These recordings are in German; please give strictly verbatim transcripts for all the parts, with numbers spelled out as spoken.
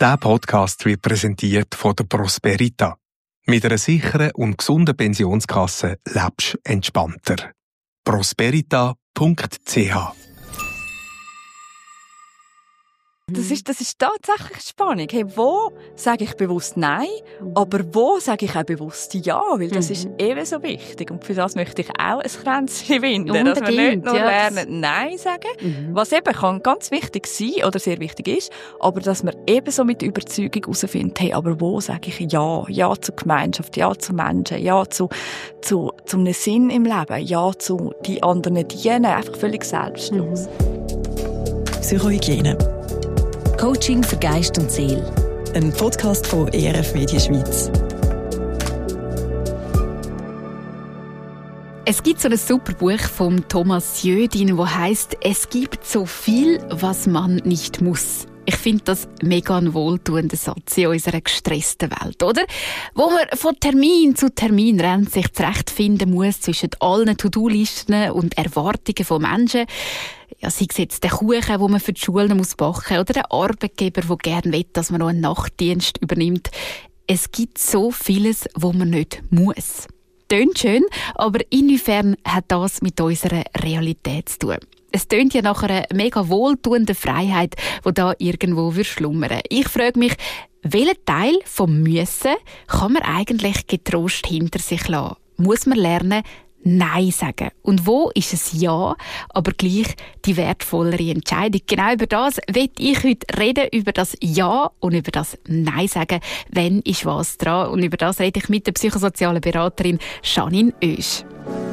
Dieser Podcast wird präsentiert von der Prosperita. Mit einer sicheren und gesunden Pensionskasse lebst du entspannter. prosperita punkt c h Das ist, das ist tatsächlich Spannung. Hey, wo sage ich bewusst Nein, aber wo sage ich auch bewusst Ja? Weil das mhm. ist eben so wichtig. Und für das möchte ich auch ein Kränzchen winden. Dass wir nicht nur ja, lernen, Nein sagen, mhm. was eben kann ganz wichtig sein oder sehr wichtig ist, aber dass wir eben so mit der Überzeugung herausfinden, hey, aber wo sage ich Ja? Ja zur Gemeinschaft, Ja zu Menschen, Ja zu, zu, zu einem Sinn im Leben, Ja zu die anderen dienen, einfach völlig selbstlos. Mhm. Psychohygiene. Coaching für Geist und Seele. Ein Podcast von E R F Media Schweiz. Es gibt so ein super Buch von Thomas Jödin, das heisst «Es gibt so viel, was man nicht muss». Ich finde das mega ein wohltuender Satz in unserer gestressten Welt, oder? Wo man von Termin zu Termin rennt, sich zurechtfinden muss zwischen allen To-Do-Listen und Erwartungen von Menschen. Ja, sei es jetzt der Kuchen, den man für die Schulen muss backen, oder der Arbeitgeber, der gerne will, dass man noch einen Nachtdienst übernimmt. Es gibt so vieles, wo man nicht muss. Tönt schön, aber inwiefern hat das mit unserer Realität zu tun? Es tönt ja nach einer mega wohltuenden Freiheit, die da irgendwo schlummern. Ich frage mich, welchen Teil vom Müssen kann man eigentlich getrost hinter sich lassen? Muss man lernen, Nein sagen? Und wo ist es Ja, aber gleich die wertvollere Entscheidung? Genau über das will ich heute reden, über das Ja und über das Nein sagen. Wenn ist was dran? Und über das rede ich mit der psychosozialen Beraterin Janine Oesch.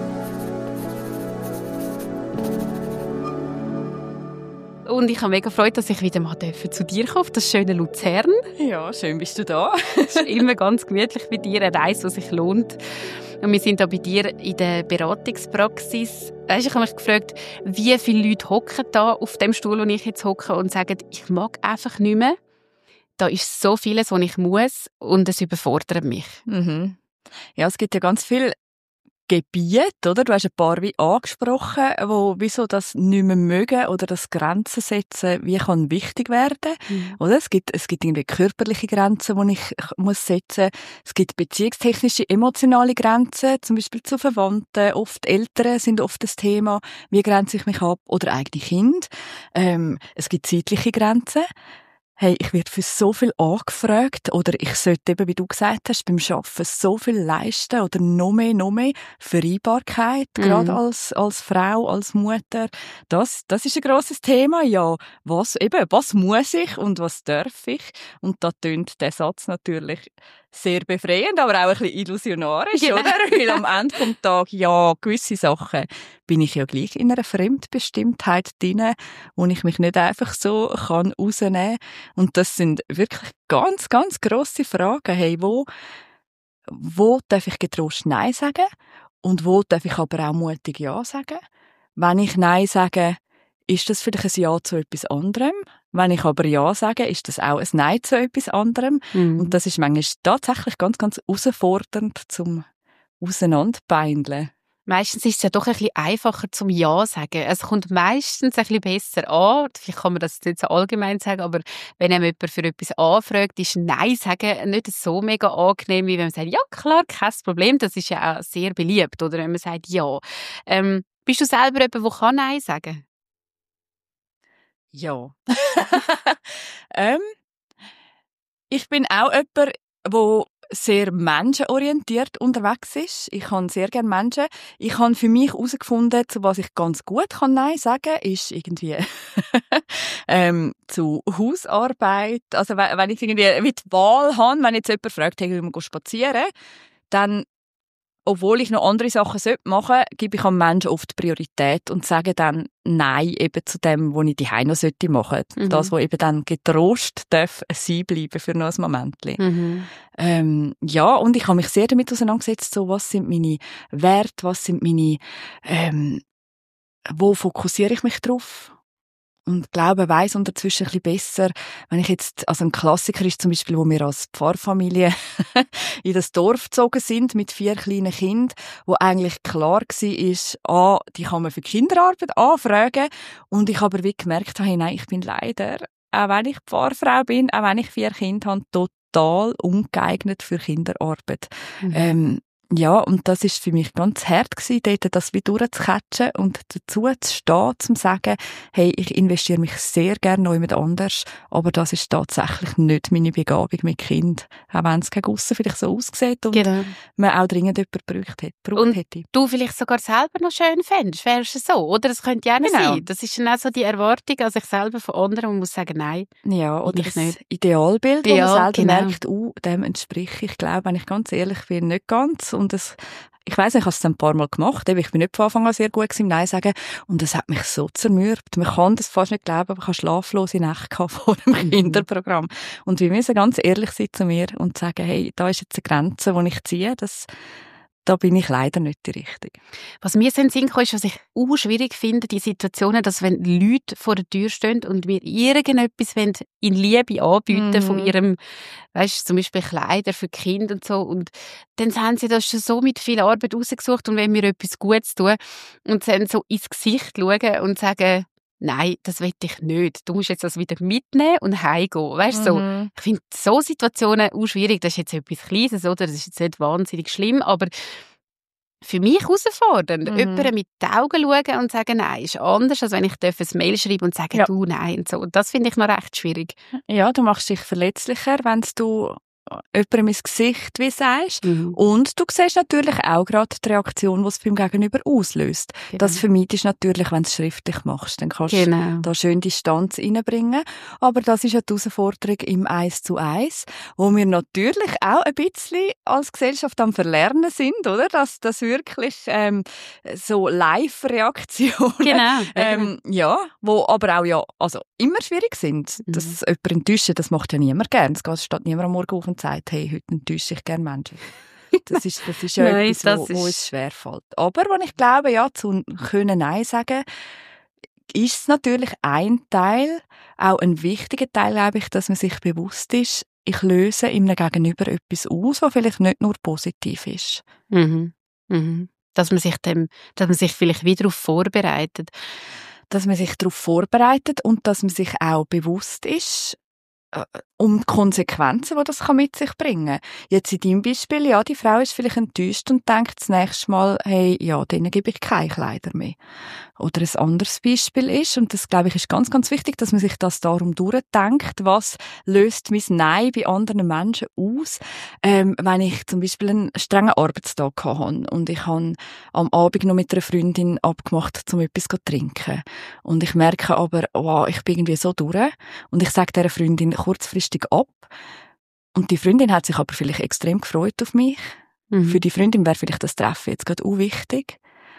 Und ich habe mega Freude, dass ich wieder mal zu dir komme, auf das schöne Luzern. Ja, schön bist du da. Es ist immer ganz gemütlich bei dir, eine Reise, die sich lohnt. Und wir sind da bei dir in der Beratungspraxis. Weißt, ich habe mich gefragt, wie viele Leute hocken da auf dem Stuhl, wo ich jetzt hocke, und sagen, ich mag einfach nicht mehr. Da ist so vieles, was ich muss, und es überfordert mich. Mhm. Ja, es gibt ja ganz viele Gebiete, oder? Du hast ein paar wie angesprochen, wo wieso das nicht mehr mögen oder das Grenzen setzen, wie kann wichtig werden, mhm. oder? Es gibt, es gibt irgendwie körperliche Grenzen, die ich muss setzen. Es gibt beziehungstechnische, emotionale Grenzen, zum Beispiel zu Verwandten. Oft Eltern sind oft das Thema. Wie grenze ich mich ab? Oder eigene Kinder. Ähm, es gibt zeitliche Grenzen. Hey, ich werde für so viel angefragt, oder ich sollte eben, wie du gesagt hast, beim Arbeiten so viel leisten oder noch mehr, noch mehr. Vereinbarkeit, mhm. gerade als, als Frau, als Mutter. Das, das ist ein grosses Thema. Ja, was, eben, was muss ich und was darf ich? Und da tönt der Satz natürlich sehr befreiend, aber auch ein bisschen illusionarisch, genau. Oder? Weil am Ende vom Tag, ja, gewisse Sachen bin ich ja gleich in einer Fremdbestimmtheit drin, wo ich mich nicht einfach so kann rausnehmen kann. Und das sind wirklich ganz, ganz grosse Fragen. Hey, wo, wo darf ich getrost Nein sagen? Und wo darf ich aber auch mutig Ja sagen? Wenn ich Nein sage, ist das vielleicht ein Ja zu etwas anderem? Wenn ich aber Ja sage, ist das auch ein Nein zu etwas anderem? Mhm. Und das ist manchmal tatsächlich ganz, ganz herausfordernd zum Auseinanderbeindeln. Meistens ist es ja doch ein bisschen einfacher zum Ja sagen. Es kommt meistens ein bisschen besser an. Vielleicht kann man das nicht so allgemein sagen, aber wenn einem jemand für etwas anfragt, ist Nein sagen nicht so mega angenehm, wie wenn man sagt, ja klar, kein Problem. Das ist ja auch sehr beliebt, oder wenn man sagt Ja. Ähm, bist du selber jemand, der kann Nein sagen? Ja. ähm, ich bin auch jemand, der sehr menschenorientiert unterwegs ist. Ich habe sehr gerne Menschen. Ich habe für mich herausgefunden, zu was ich ganz gut kann Nein sagen, ist irgendwie ähm, zu Hausarbeit. Also wenn ich irgendwie mit Wahl habe, wenn jetzt jemand fragt, hey, wir gehen spazieren, dann, obwohl ich noch andere Sachen machen sollte, gebe ich am Menschen oft Priorität und sage dann Nein eben zu dem, was ich daheim noch machen sollte. Mhm. Das, was eben dann getrost darf sein bleiben für noch ein Momentchen. Mhm. Ähm, ja, und ich habe mich sehr damit auseinandergesetzt, so, was sind meine Werte, was sind meine, ähm, wo fokussiere ich mich drauf? Und glaube, weiss unterzwischen ein bisschen besser, wenn ich jetzt, also ein Klassiker ist zum Beispiel, wo wir als Pfarrfamilie in das Dorf gezogen sind mit vier kleinen Kindern, wo eigentlich klar war, ah, die kann man für Kinderarbeit anfragen. Und ich aber wie gemerkt habe, nein, ich bin leider auch wenn ich Pfarrfrau bin, auch wenn ich vier Kinder habe, total ungeeignet für Kinderarbeit. Mhm. Ähm, Ja, und das ist für mich ganz hart gewesen, dort das wie durchzucatchen und dazu zu stehen, zu sagen, hey, ich investiere mich sehr gerne noch jemand anders, aber das ist tatsächlich nicht meine Begabung mit Kind. Auch wenn es gegen aussen vielleicht so aussieht und genau. man auch dringend jemanden gebraucht hätte. Und hätte. du vielleicht sogar selber noch schön fändest, wärst du so, oder? Das könnte ja auch genau. sein. Das ist dann auch so die Erwartung an sich selber von anderen und muss sagen, nein, ja, oder ich das nicht. Idealbild, wo ja, man selber genau. merkt, uh, dem entspricht ich, glaube, wenn ich ganz ehrlich bin, nicht ganz. Und das, ich weiss nicht, ich habe es ein paar Mal gemacht, ich bin nicht von Anfang an sehr gut im Nein sagen und das hat mich so zermürbt. Man kann das fast nicht glauben, aber ich habe schlaflose Nächte vor dem mhm. Kinderprogramm. Und wir müssen ganz ehrlich sein zu mir und sagen, hey, da ist jetzt eine Grenze, die ich ziehe, das da bin ich leider nicht die Richtige. Was mir in den Sinn kam, ist, was ich auch schwierig finde, die Situationen, dass wenn Leute vor der Tür stehen und mir irgendetwas in Liebe anbieten mm. von ihrem, weißt du, zum Beispiel Kleider für Kinder und so, und dann haben sie das schon so mit viel Arbeit rausgesucht und wenn mir etwas Gutes tun und dann so ins Gesicht schauen und sagen, nein, das will ich nicht. Du musst jetzt das wieder mitnehmen und heimgehen. Weißt du, mhm. so. Ich finde so Situationen auch schwierig. Das ist jetzt etwas Kleines, oder? Das ist jetzt nicht wahnsinnig schlimm, aber für mich herausfordernd. Mhm. Jemanden mit den Augen schauen und sagen, nein, ist anders, als wenn ich ein Mail schreibe und sage, ja. du, nein. Und so. Das finde ich noch recht schwierig. Ja, du machst dich verletzlicher, wenn du jemandem ins Gesicht wie sagst. Mhm. Und du siehst natürlich auch gerade die Reaktion, die es beim Gegenüber auslöst. Genau. Das vermeidest du natürlich, wenn du es schriftlich machst. Dann kannst genau. du da schön Distanz reinbringen. Aber das ist ja die Herausforderung im Eins zu Eins, wo wir natürlich auch ein bisschen als Gesellschaft am Verlernen sind, oder? Dass das wirklich ähm, so Live-Reaktionen, genau. ähm, ja, wo aber auch ja, also immer schwierig sind. Mhm. Dass jemand enttäuschen, das macht ja niemand gern. Es steht niemand am Morgen auf und sagt, hey, heute enttäusche ich gerne Menschen. Das ist, das ist ja Nein, etwas, wo, wo es schwerfällt. Aber wenn ich glaube, ja, zu können Nein sagen, ist es natürlich ein Teil, auch ein wichtiger Teil, glaube ich, dass man sich bewusst ist, ich löse ihm Gegenüber etwas aus, was vielleicht nicht nur positiv ist. Mhm. Mhm. Dass man sich dem, dass man sich vielleicht wieder darauf vorbereitet. Dass man sich darauf vorbereitet und dass man sich auch bewusst ist, um die Konsequenzen, die das mit sich bringen kann. Jetzt in deinem Beispiel, ja, die Frau ist vielleicht enttäuscht und denkt das nächste Mal, hey, ja, denen gebe ich keine Kleider mehr. Oder ein anderes Beispiel ist, und das, glaube ich, ist ganz, ganz wichtig, dass man sich das darum durchdenkt, was löst mein Nein bei anderen Menschen aus, ähm, wenn ich zum Beispiel einen strengen Arbeitstag hatte und ich habe am Abend noch mit einer Freundin abgemacht, um etwas zu trinken. Und ich merke aber, wow, ich bin irgendwie so durch und ich sage dieser Freundin kurzfristig ab. Und die Freundin hat sich aber vielleicht extrem gefreut auf mich. Mhm. Für die Freundin wäre vielleicht das Treffen jetzt gerade auch wichtig.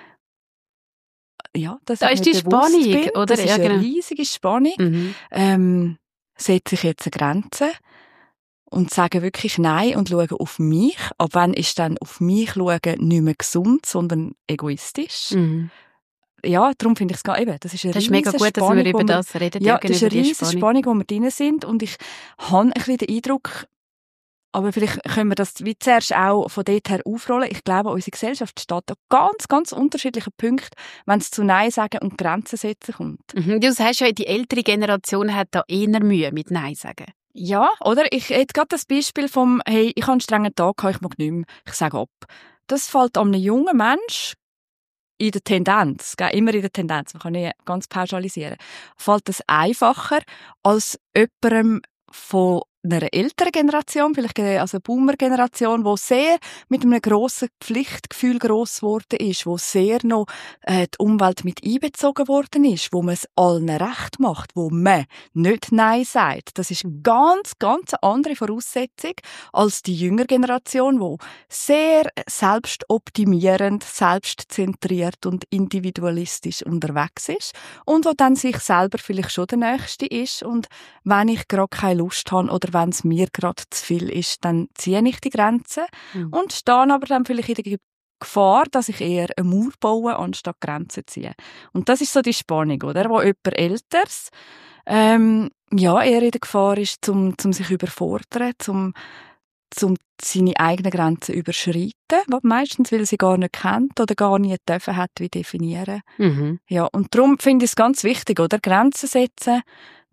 Ja, das da ist die Spannung, bin. Oder? Das ist ja, eine genau. riesige Spannung. Mhm. Ähm, setze ich jetzt eine Grenze und sage wirklich Nein und schaue auf mich. Ab wann ist dann auf mich schauen nicht mehr gesund, sondern egoistisch? Mhm. Ja, darum finde ich es gar eben. Das ist eine das ist mega gut, Spannung, dass wir über das reden. Ja, das ist eine riesige Spannung, wo wir drin sind. Und ich habe ein bisschen den Eindruck, aber vielleicht können wir das wie zuerst auch von dort her aufrollen. Ich glaube, unsere Gesellschaft steht an ganz, ganz unterschiedlichen Punkten, wenn es zu Nein sagen und Grenzen setzen kommt. Mhm. Du sagst ja, die ältere Generation hat da eher Mühe mit Nein sagen. Ja, oder? Ich hätte gerade das Beispiel vom, hey, ich habe einen strengen Tag, ich mag nicht mehr, ich sage ab. Das fällt einem jungen Mensch in der Tendenz, immer in der Tendenz, man kann nicht ganz pauschalisieren, fällt es einfacher als jemandem von einer älteren Generation, vielleicht also eine Boomer-Generation, die sehr mit einem grossen Pflichtgefühl gross geworden ist, wo sehr noch äh, die Umwelt mit einbezogen worden ist, wo man es allen recht macht, wo man nicht Nein sagt. Das ist eine ganz, ganz andere Voraussetzung als die jüngere Generation, die sehr selbstoptimierend, selbstzentriert und individualistisch unterwegs ist und wo dann sich selber vielleicht schon der Nächste ist und wenn ich gerade keine Lust habe oder wenn es mir gerade zu viel ist, dann ziehe ich die Grenzen mhm. und stehe aber dann vielleicht in der Gefahr, dass ich eher eine Mauer baue, anstatt Grenzen ziehe. Und das ist so die Spannung, oder? Wo jemand Älteres ähm, ja, eher in der Gefahr ist, zum, zum sich überfordern, zum, zum seine eigenen Grenzen überschreiten, meistens, weil sie gar nicht kennt oder gar nie dürfen hat, wie definieren. Mhm. Ja, und darum finde ich es ganz wichtig, oder? Grenzen setzen,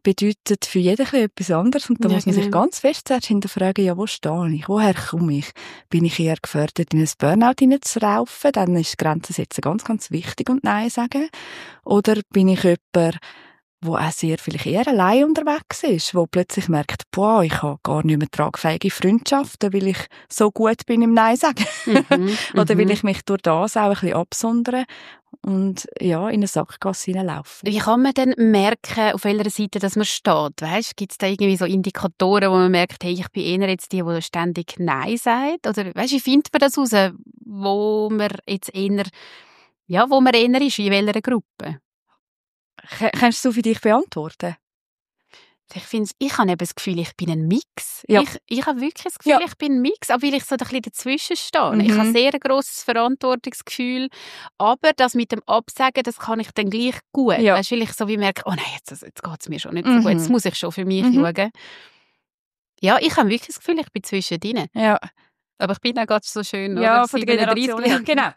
bedeutet für jeden etwas anderes. Und da Ja, muss man sich genau. ganz fest zuerst hinterfragen, ja, wo stehe ich? Woher komme ich? Bin ich eher gefördert, in ein Burnout hineinzuraufen? Dann ist Grenzen setzen ganz, ganz wichtig und Nein sagen. Oder bin ich jemand, wo auch sehr vielleicht eher allein unterwegs ist, wo plötzlich merkt, boah, ich habe gar nicht mehr tragfähige Freundschaften, weil ich so gut bin im Nein sagen. Mhm, Oder mhm. weil ich mich durch das auch ein bisschen absondere und ja, in eine Sackgasse hineinlaufe. Wie kann man denn merken, auf welcher Seite dass man steht? Weißt, gibt es da irgendwie so Indikatoren, wo man merkt, hey, ich bin eher jetzt die, die ständig Nein sagt? Oder weißt, wie findet man das raus, wo man jetzt eher, ja, wo man eher ist, in welcher Gruppe? K- Kannst du für dich beantworten? Ich finde, ich habe eben das Gefühl, ich bin ein Mix. Ja. Ich, ich habe wirklich das Gefühl, Ja. ich bin ein Mix, aber weil ich so ein bisschen dazwischen stehe. Mhm. Ich habe sehr ein grosses Verantwortungsgefühl, aber das mit dem Absagen, das kann ich dann gleich gut. Ja. Weißt, weil ich so wie merke, oh nein, jetzt, jetzt geht es mir schon nicht Mhm. so gut, jetzt muss ich schon für mich Mhm. schauen. Ja, ich habe wirklich das Gefühl, ich bin zwischen denen. Ja. Aber ich bin auch gerade so schön, Ja, oder? von der Generation. Ja, genau.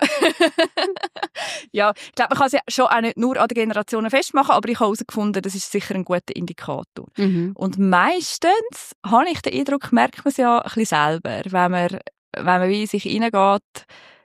Ja, ich glaube, man kann es ja schon auch nicht nur an den Generationen festmachen, aber ich habe herausgefunden, das ist sicher ein guter Indikator. Mhm. Und meistens habe ich den Eindruck, merkt man es ja ein bisschen selber, wenn man, wenn man wie in sich hineingeht,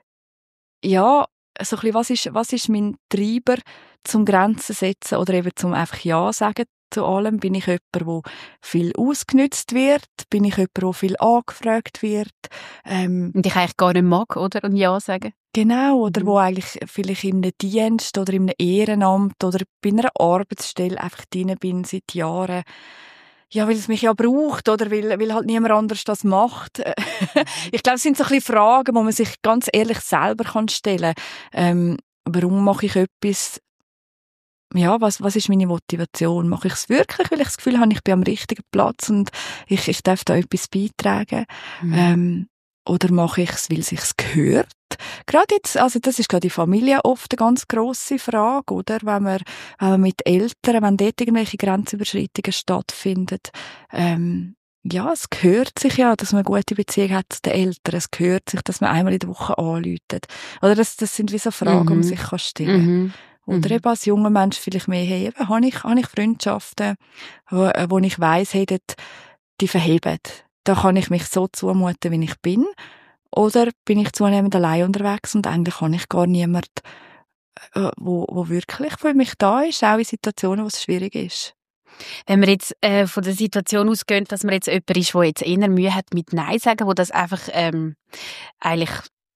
ja, so ein bisschen, was ist, was ist mein Treiber zum Grenzen setzen oder eben zum einfach Ja sagen zu allem? Bin ich jemand, der viel ausgenutzt wird? Bin ich jemand, der viel angefragt wird? Ähm, Und ich eigentlich gar nicht mag, oder? Und Ja sagen. Genau, oder Mhm. wo eigentlich vielleicht in einem Dienst oder in einem Ehrenamt oder bei einer Arbeitsstelle einfach drin bin seit Jahren. Ja, weil es mich ja braucht oder weil, weil halt niemand anders das macht. Ich glaube, es sind so ein bisschen Fragen, die man sich ganz ehrlich selber kann stellen kann. Ähm, warum mache ich etwas? Ja, was, was ist meine Motivation? Mache ich es wirklich, weil ich das Gefühl habe, ich bin am richtigen Platz und ich, ich darf da etwas beitragen? Mhm. Ähm, oder mache ich es, weil es sich gehört? Gerade jetzt, also das ist gerade in Familie oft eine ganz grosse Frage, oder? Wenn man, wenn man mit Eltern, wenn dort irgendwelche Grenzüberschreitungen stattfinden, ähm, ja, es gehört sich ja, dass man eine gute Beziehung hat zu den Eltern. Es gehört sich, dass man einmal in der Woche anläutet. Oder das, das sind wie so Fragen, die Mhm. man sich kann stellen kann. Mhm. Oder Mhm. eben als junger Mensch vielleicht mehr, hey, eben, habe ich, habe ich Freundschaften, wo, wo ich weiss, hey, dort, die verheben. Da kann ich mich so zumuten, wie ich bin. Oder bin ich zunehmend allein unterwegs und eigentlich habe ich gar niemanden, äh, wo, wo wirklich für mich da ist, auch in Situationen, wo es schwierig ist. Wenn wir jetzt äh, von der Situation ausgehen, dass man jetzt jemand ist, der jetzt eher Mühe hat mit Nein sagen, wo das einfach ähm, eigentlich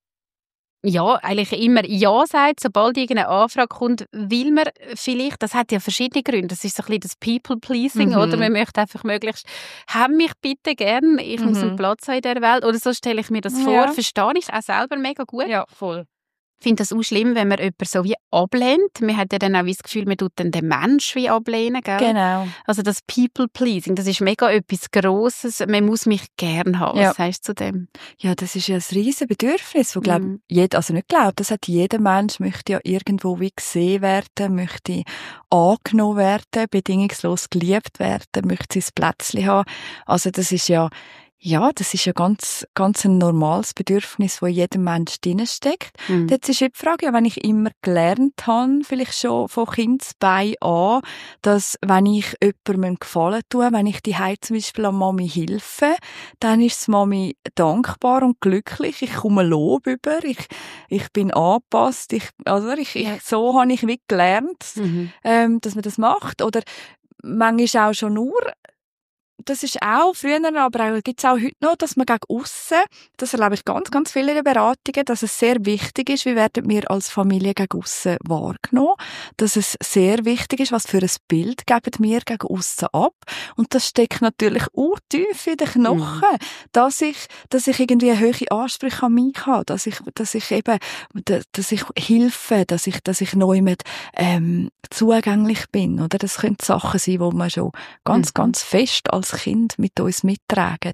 ja, eigentlich immer Ja sagt, sobald irgendeine Anfrage kommt, will man vielleicht, das hat ja verschiedene Gründe, das ist so ein bisschen das People-Pleasing, Mhm. oder man möchte einfach möglichst, haben mich bitte gern, ich muss Mhm. einen Platz haben in der Welt, oder so stelle ich mir das Ja. vor, verstehe ich auch selber mega gut. Ja, voll. Ich finde das auch schlimm, wenn man jemanden so wie ablehnt. Man hat ja dann auch wie das Gefühl, man tut dann den Mensch wie ablehnen, gell? Genau. Also das People-Pleasing, das ist mega etwas Grosses. Man muss mich gern haben. Ja. Was sagst du zu dem? Ja, das ist ja ein riesen Bedürfnis, wo glaub, Mhm. jeder, also nicht glaubt, das hat jeder Mensch, möchte ja irgendwo wie gesehen werden, möchte angenommen werden, bedingungslos geliebt werden, möchte sein Plätzchen haben. Also das ist ja, ja, das ist ja ganz, ganz ein normales Bedürfnis, wo in jedem Mensch drinsteckt. Mhm. Jetzt ist die Frage, ja, wenn ich immer gelernt habe, vielleicht schon von Kindesbein an, dass wenn ich jemandem einen Gefallen tue, wenn ich die zum Beispiel an Mami helfe, dann ist die Mami dankbar und glücklich. Ich komme Lob über, ich, ich bin angepasst, ich, also ich, Ja. ich, so habe ich wie gelernt, Mhm. ähm, dass man das macht. Oder manchmal auch schon nur, das ist auch früher, aber auch, gibt's auch heute noch, dass man gegen aussen, das erlebe ich ganz, ganz viele in den Beratungen, dass es sehr wichtig ist, wie werden wir als Familie gegen aussen wahrgenommen, dass es sehr wichtig ist, was für ein Bild geben wir gegen aussen ab. Und das steckt natürlich auch tief in den Knochen, Mhm. dass ich, dass ich irgendwie hohe Ansprüche an mich habe, dass ich, dass ich eben, dass ich helfe, dass ich, dass ich neu mit, ähm, zugänglich bin, oder? Das können Sachen sein, die man schon ganz, Mhm. ganz fest als Kind mit uns mittragen.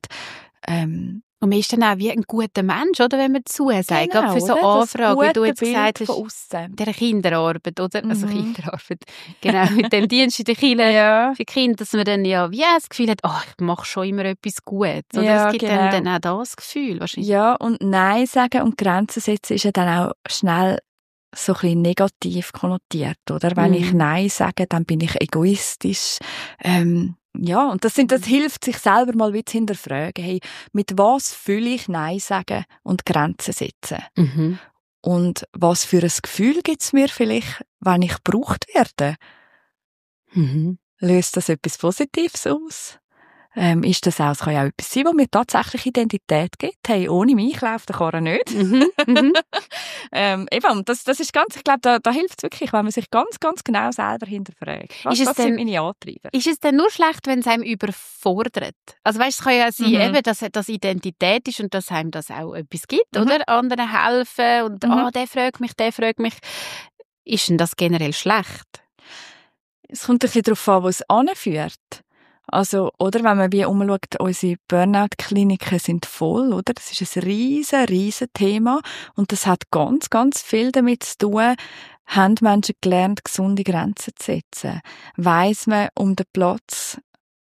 Ähm, Und man ist dann auch wie ein guter Mensch, oder, wenn man zusagt. Genau, Gerade für so oder? Das Anfragen, wie du gute jetzt Bild gesagt hast, von aussen. der Kinderarbeit, oder? Also Mhm. Kinderarbeit. Genau, mit dem Dienst in der Kirche Ja. für Kinder, dass man dann ja wie das Gefühl hat, oh, ich mache schon immer etwas Gutes. Oder Ja, es gibt genau. dann, dann auch das Gefühl wahrscheinlich. Ja, und Nein sagen und Grenzen setzen ist ja dann auch schnell so ein bisschen negativ konnotiert, oder? Wenn Mhm. ich Nein sage, dann bin ich egoistisch. Ähm, ja, und das, sind, das hilft, sich selber mal wieder zu hinterfragen. Hey, mit was fühle ich Nein sagen und Grenzen setzen? Mhm. Und was für ein Gefühl gibt es mir vielleicht, wenn ich gebraucht werde? Mhm. Löst das etwas Positives aus? Ähm, ist das auch, es kann ja auch etwas sein, was mir tatsächlich Identität gibt. Hey, ohne mich läuft der Karren nicht. Mhm. Mhm. ähm, eben, und das, das ist ganz, ich glaube, da, da hilft es wirklich, wenn man sich ganz, ganz genau selber hinterfragt. Was, Ist es was denn- sind meine Antreiber? Ist es denn nur schlecht, wenn es einem überfordert? Also weißt, es kann ja sein, Mhm. eben, dass das Identität ist und dass einem das auch etwas gibt, Mhm. oder? Anderen helfen und Mhm. ah, der fragt mich, der fragt mich. Ist denn das generell schlecht? Es kommt ein bisschen darauf an, wo es anführt. Also, oder, wenn man wie umschaut, unsere Burnout-Kliniken sind voll, oder? Das ist ein riesen, riesen Thema. Und das hat ganz, ganz viel damit zu tun, haben Menschen gelernt, gesunde Grenzen zu setzen? Weiss man um den Platz,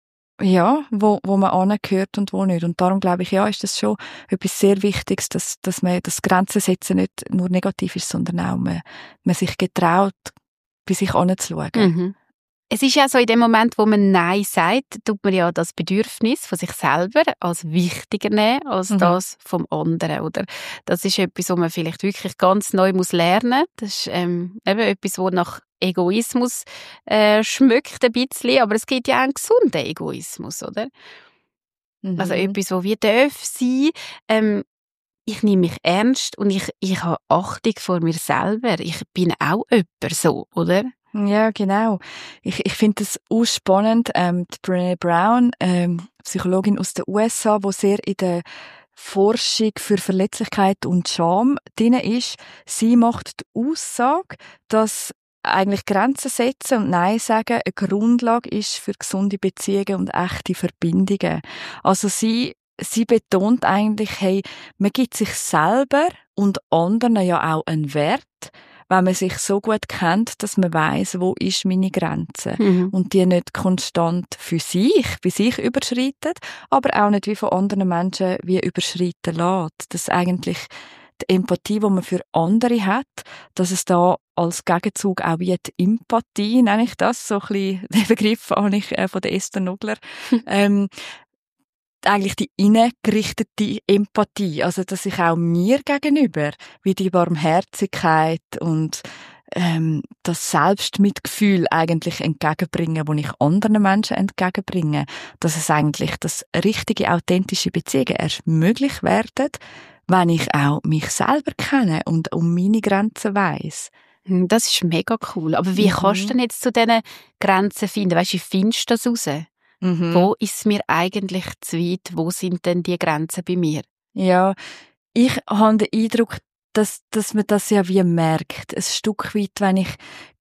ja, wo, wo man angehört und wo nicht? Und darum glaube ich, ja, ist das schon etwas sehr Wichtiges, dass, dass man das Grenzen setzen nicht nur negativ ist, sondern auch man, man sich getraut, bei sich anzuschauen. Mhm. Es ist ja so, in dem Moment, wo man Nein sagt, tut man ja das Bedürfnis von sich selber als wichtiger nehmen als Mhm. das vom anderen, oder? Das ist etwas, was man vielleicht wirklich ganz neu muss lernen. Das ist ähm, eben etwas, was nach Egoismus äh, schmeckt ein bisschen, aber es gibt ja auch einen gesunden Egoismus, oder? Mhm. Also etwas, wo wir darf sein. Ähm, ich nehme mich ernst und ich, ich habe Achtung vor mir selber. Ich bin auch jemand so, oder? Ja, genau. Ich, ich finde das auch spannend. Ähm, die Brené Brown, ähm, Psychologin aus den U S A, die sehr in der Forschung für Verletzlichkeit und Scham drin ist, sie macht die Aussage, dass eigentlich Grenzen setzen und Nein sagen eine Grundlage ist für gesunde Beziehungen und echte Verbindungen. Also sie, sie betont eigentlich, hey, man gibt sich selber und anderen ja auch einen Wert, wenn man sich so gut kennt, dass man weiss, wo ist meine Grenze. Mhm. Und die nicht konstant für sich, bei sich überschreitet, aber auch nicht wie von anderen Menschen wie überschreiten lässt. Dass eigentlich die Empathie, die man für andere hat, dass es da als Gegenzug auch wie die Empathie, nenne ich das, so ein bisschen, den Begriff habe ich äh, von der Esther Nogler, ähm, eigentlich die innengerichtete Empathie, also dass ich auch mir gegenüber wie die Barmherzigkeit und ähm, das Selbstmitgefühl eigentlich entgegenbringen, wo ich anderen Menschen entgegenbringe, dass es eigentlich das richtige, authentische Beziehungen erst möglich werden, wenn ich auch mich selber kenne und um meine Grenzen weiss. Das ist mega cool. Aber wie Mhm. kannst du denn jetzt zu diesen Grenzen finden? Weißt du, wie findest du das raus? Mhm. Wo ist es mir eigentlich zu weit? Wo sind denn die Grenzen bei mir? Ja, ich habe den Eindruck, dass, dass man das ja wie merkt. Ein Stück weit, wenn ich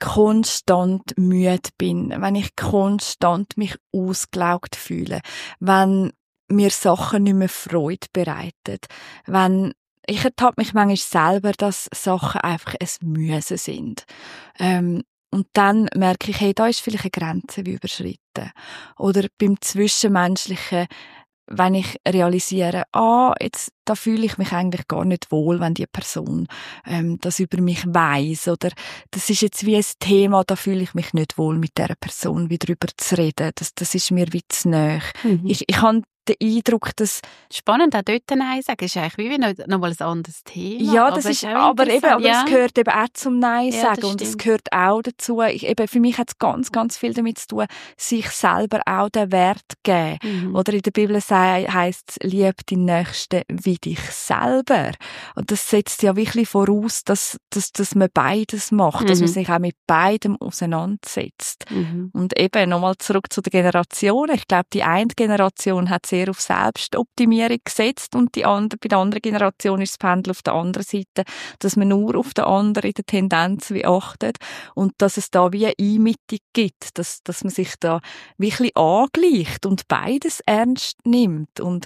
konstant müde bin, wenn ich konstant mich ausgelaugt fühle, wenn mir Sachen nicht mehr Freude bereiten, wenn ich ertappe mich manchmal selber, dass Sachen einfach ein Müssen sind. Ähm, Und dann merke ich, hey, da ist vielleicht eine Grenze wie überschritten. Oder beim Zwischenmenschlichen, wenn ich realisiere, ah, jetzt, da fühle ich mich eigentlich gar nicht wohl, wenn die Person ähm, das über mich weiss. Oder das ist jetzt wie ein Thema, da fühle ich mich nicht wohl, mit dieser Person wieder drüber zu reden. Das, das ist mir wie zu nahe. Mhm. Ich, ich habe den Eindruck, dass Spannend, auch dort Nein sagen. Das ist eigentlich wie noch, noch mal ein anderes Thema. ja, das ist, auch aber eben, interessant. aber ja. es gehört eben auch zum Nein Ja, sagen das und es stimmt. gehört auch dazu, ich, eben, für mich hat es ganz, ganz viel damit zu tun, sich selber auch den Wert geben. Mhm. Oder in der Bibel sei, heisst es, lieb deinen Nächsten wie dich selber. Und das setzt ja wirklich voraus, dass, dass, dass man beides macht, dass man Mhm. sich auch mit beidem auseinandersetzt. Mhm. Und eben, nochmal zurück zu den Generationen. Ich glaube, die eine Generation hat sehr auf Selbstoptimierung gesetzt und die andere, bei der anderen Generation ist das Pendel auf der anderen Seite, dass man nur auf den anderen in der Tendenz wie achtet und dass es da wie eine Einmittung gibt, dass, dass man sich da wirklich angleicht und beides ernst nimmt und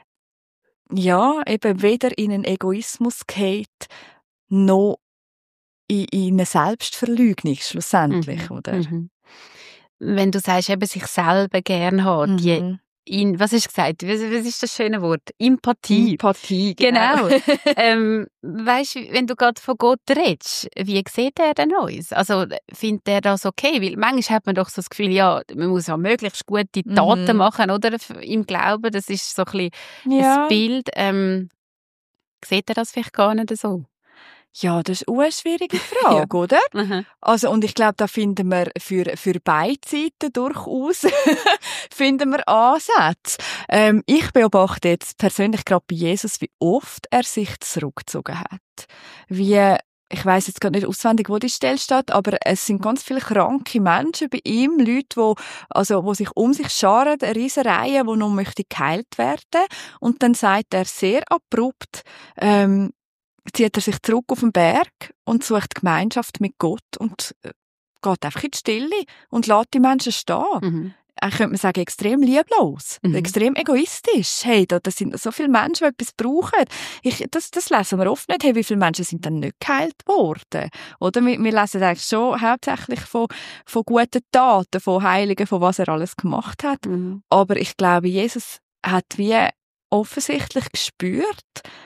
ja, eben weder in einen Egoismus geht, noch in, in eine Selbstverleugnung schlussendlich, Mhm. oder? Mhm. Wenn du sagst, eben sich selber gern haben, die Mhm. in, was hast du gesagt? Was, was ist das schöne Wort? Empathie. Empathie, genau. Genau. ähm, weißt du, wenn du gerade von Gott redest, wie sieht er denn uns? Also, findet er das okay? Weil manchmal hat man doch so das Gefühl, ja, man muss ja möglichst gute Taten Mhm. machen, oder? Im Glauben, das ist so ein bisschen Ja. ein Bild. Ähm, sieht er das vielleicht gar nicht so? Ja, das ist eine schwierige Frage, oder? Mhm. Also, und ich glaube, da finden wir für, für beide Seiten durchaus finden wir Ansätze. Ähm, ich beobachte jetzt persönlich gerade bei Jesus, wie oft er sich zurückgezogen hat. Wie, ich weiss jetzt gerade nicht auswendig, wo die Stelle steht, aber es sind ganz viele kranke Menschen bei ihm, Leute, wo, also, wo sich um sich scharen, eine riesen Reihe, die noch möchte geheilt werden. Und dann sagt er sehr abrupt, ähm, zieht er sich zurück auf den Berg und sucht Gemeinschaft mit Gott und geht einfach in die Stille und lässt die Menschen stehen. Mhm. Eigentlich könnte man sagen, extrem lieblos, Mhm. extrem egoistisch. Hey, da, da sind so viele Menschen, die etwas brauchen. Ich, das, das lesen wir oft nicht. Hey, wie viele Menschen sind dann nicht geheilt worden? Oder wir, wir lesen eigentlich schon hauptsächlich von, von guten Taten, von Heiligen, von was er alles gemacht hat. Mhm. Aber ich glaube, Jesus hat wie offensichtlich gespürt,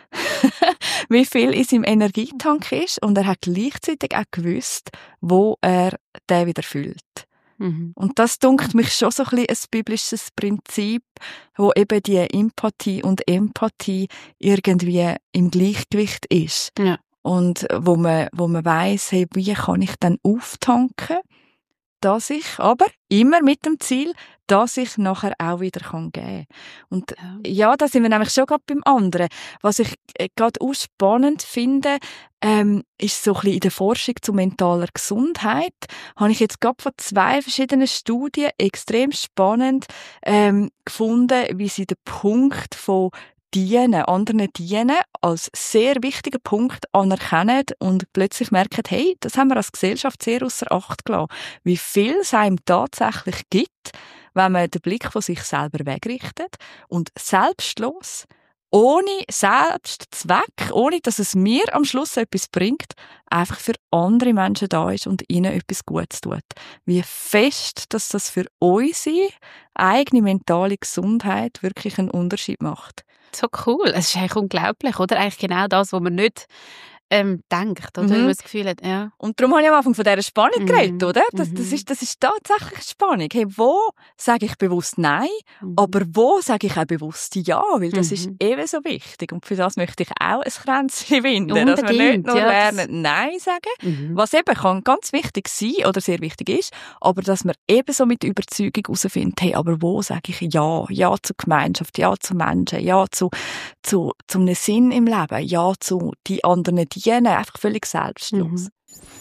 wie viel in seinem Energietank ist, und er hat gleichzeitig auch gewusst, wo er den wieder füllt. Mhm. Und das dunkt mich schon so ein bisschen ein biblisches Prinzip, wo eben die Empathie und Empathie irgendwie im Gleichgewicht ist. Ja. Und wo man, wo man weiss, hey, wie kann ich dann auftanken, dass ich, aber immer mit dem Ziel, dass ich nachher auch wieder geben kann. Und Ja. ja, da sind wir nämlich schon gerade beim anderen. Was ich äh, gerade auch spannend finde, ähm, ist so ein bisschen in der Forschung zu mentaler Gesundheit, habe ich jetzt gerade von zwei verschiedenen Studien extrem spannend ähm, gefunden, wie sie den Punkt von Dienen, anderen dienen, als sehr wichtigen Punkt anerkennen und plötzlich merken, hey, das haben wir als Gesellschaft sehr ausser Acht gelassen. Wie viel es einem tatsächlich gibt, wenn man den Blick von sich selber wegrichtet und selbstlos, ohne Selbstzweck, ohne dass es mir am Schluss etwas bringt, einfach für andere Menschen da ist und ihnen etwas Gutes tut. Wie fest, dass das für unsere eigene mentale Gesundheit wirklich einen Unterschied macht. So cool. Es ist eigentlich unglaublich, oder? Eigentlich genau das, was man nicht ähm, denkt, oder? Mhm. Wenn man das Gefühl hat, ja. Und darum habe ich am Anfang von dieser Spannung Mhm. geredet, oder? Das, Mhm. das, ist, das ist tatsächlich Spannung. Hey, wo sage ich bewusst Nein, Mhm. aber wo sage ich auch bewusst Ja? Weil das Mhm. ist ebenso wichtig. Und für das möchte ich auch ein Kränzchen winden. Dass wir nicht Unbedingt, nur ja, das- lernen, Nein sagen, Mhm. was eben kann ganz wichtig sein oder sehr wichtig ist, aber dass wir ebenso mit Überzeugung herausfinden, hey, aber wo sage ich Ja? Ja zur Gemeinschaft, Ja zu Menschen, Ja zu, zu, zu einem Sinn im Leben, Ja zu die anderen dienen, einfach völlig selbstlos. Mhm.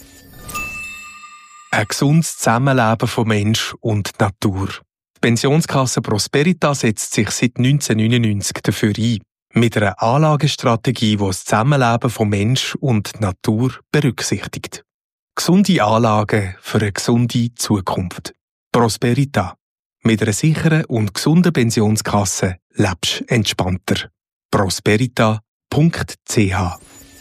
Ein gesundes Zusammenleben von Mensch und Natur. Die Pensionskasse Prosperita setzt sich seit neunzehnhundertneunundneunzig dafür ein. Mit einer Anlagestrategie, die das Zusammenleben von Mensch und Natur berücksichtigt. Gesunde Anlagen für eine gesunde Zukunft. Prosperita. Mit einer sicheren und gesunden Pensionskasse lebst du entspannter. prosperita punkt c h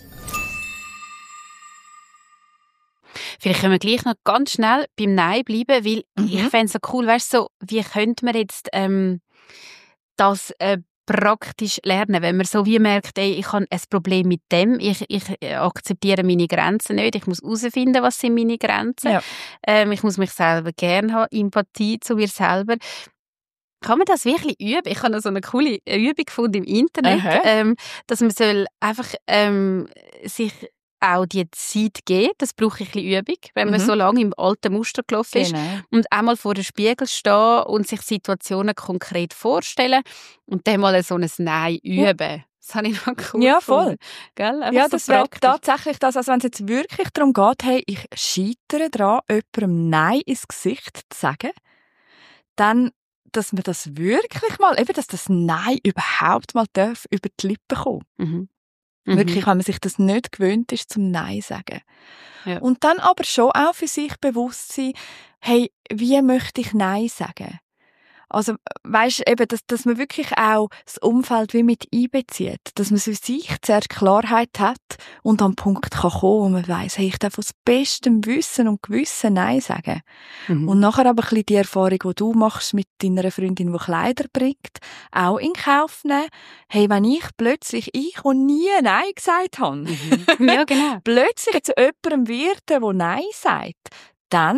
Vielleicht können wir gleich noch ganz schnell beim Nein bleiben, weil Mhm. ich fände es so cool, weißt du, so, wie könnte man jetzt ähm, das äh, praktisch lernen, wenn man so wie merkt, ey, ich habe ein Problem mit dem, ich, ich akzeptiere meine Grenzen nicht, ich muss herausfinden, was sind meine Grenzen, Ja. ähm, ich muss mich selber gerne haben, Empathie zu mir selber. Kann man das wirklich üben? Ich habe noch so eine coole Übung gefunden im Internet, Aha. ähm, dass man soll einfach ähm, sich auch die Zeit geben. Das braucht ein bisschen Übung, wenn man Mhm. so lange im alten Muster gelaufen ist. Genau. Und einmal vor dem Spiegel stehen und sich Situationen konkret vorstellen und dann mal so ein Nein Ja. üben. Das habe ich noch cool Ja, gefunden. voll. Gell? Einfach Ja, so das wäre praktisch. tatsächlich das, also wenn es jetzt wirklich darum geht, hey, ich scheitere daran, jemandem Nein ins Gesicht zu sagen, dann, dass man das wirklich mal, eben, dass das Nein überhaupt mal darf über die Lippen kommen. Mhm. Mhm. Wirklich, wenn man sich das nicht gewöhnt ist, zum Nein sagen. Ja. Und dann aber schon auch für sich bewusst sein, hey, wie möchte ich Nein sagen? Also, weisst, eben, dass, dass man wirklich auch das Umfeld wie mit einbezieht. Dass man für sich zuerst Klarheit hat und an den Punkt kann kommen, wo man weiss, hey, ich darf aus bestem Wissen und Gewissen Nein sagen. Mhm. Und nachher aber ein bisschen die Erfahrung, die du machst mit deiner Freundin, die Kleider bringt, auch in Kauf nehmen. Hey, wenn ich plötzlich, ich, der nie Nein gesagt habe, mhm. ja, genau. plötzlich zu jemandem werde, der Nein sagt, dann